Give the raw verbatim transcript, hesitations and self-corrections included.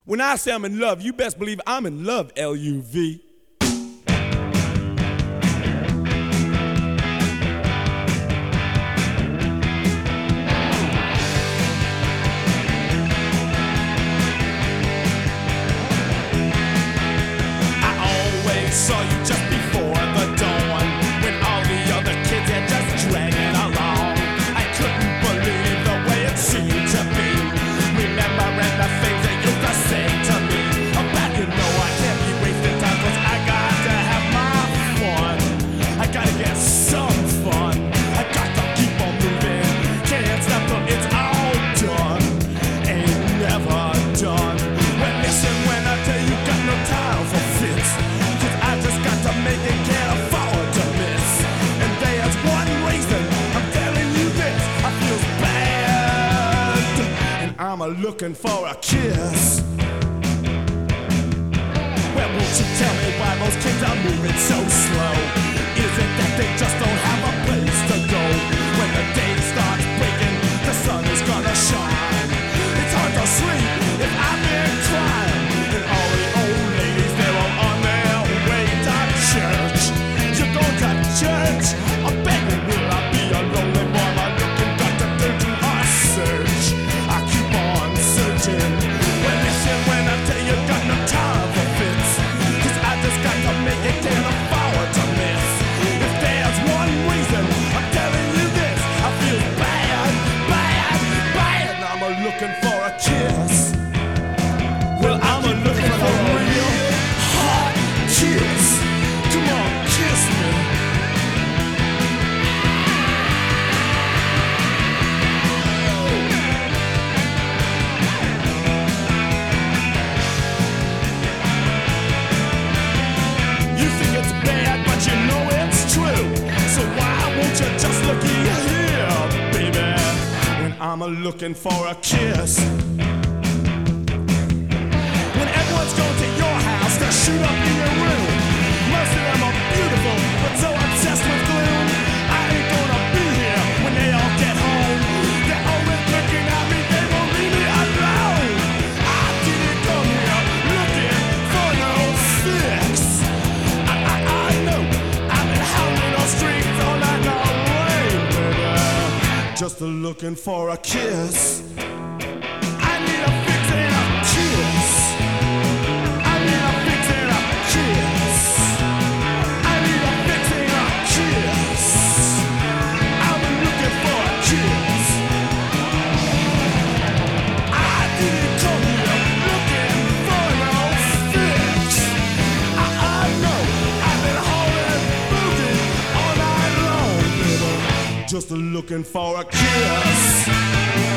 When I say I'm in love, you best believe I'm in love, L U V. Saw you just before the dawn, when all the other kids had just dragging along. I couldn't believe the way it seemed to be, remembering the things that you used to say to me about, you know, I can't be wasting time, cause I got to have my fun. I gotta get some fun. I got to keep on moving. Can't stop till it's all done. Ain't never done. Well, listen when I tell you, got no time for fits. I just got to make it, can't afford to miss. And there's one reason I'm telling you this, I feel bad, and I'm a looking for a kiss. Well, won't you tell me why most kids are moving so slow? Is it that they just don't have a place to go? When the day starts breaking, the sun is gonna shine. It's hard to sleep if I've been crying. And all the old ladies, they're all on their way to church. You go to church? I beg you, will I be a lonely boy? My looking got to do to our search. I keep on searching. Well, listen when I tell you, got no time for fits, cause I just got to make it, can't afford to miss. If there's one reason I'm telling you this, I feel bad, bad, bad. I'm a looking for a kiss. Well, I'm a looking for a real hot kiss. Come on, kiss me. You think it's bad, but you know it's true. So why won't you just look here, baby, when I'm a looking for a kiss? When everyone's going to your house to shoot up in your room, most of them are beautiful, but so obsessed with gloom. I ain't gonna be here when they all get home. They're always looking at me, they won't leave me alone. I didn't come here looking for no fix. I, I, I know I've been hounding those streets all night long, baby, just looking for a kiss. I need a fix and a kiss. I need a fix and a kiss. I need a fix and a kiss. I'm looking for a kiss. I didn't come here looking for no fix. I, I know I've been holding boogie all night long, baby, just looking for a kiss.